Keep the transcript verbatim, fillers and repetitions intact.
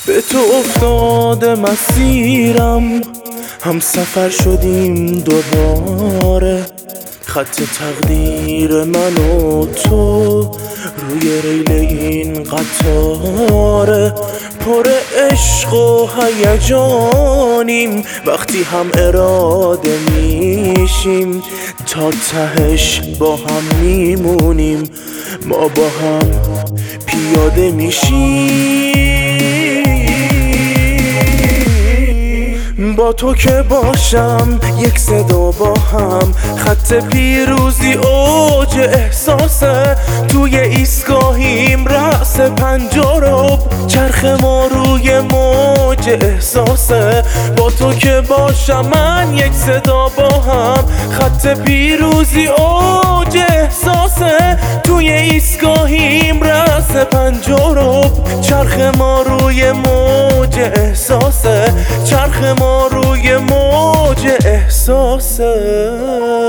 به تو افتاده مسیرم، هم سفر شدیم دوباره. خط تقدیر من و تو روی ریل این قطاره. پر عشق و هیجانیم، وقتی هم اراده میشیم تا تهش با هم میمونیم. ما با هم پیاده میشیم. با تو که باشم یک صدا با هم، خط پیروزی اوج احساسه. توی ایستگاهیم رأس پنجره، چرخ ما روی موج احساسه. با تو که باشم من یک صدا با هم، خط پیروزی اوج احساسه. توی ایستگاهیم رأس پنجره، چرخ ما روی موج احساسه. چرخ ما روی موج احساسه.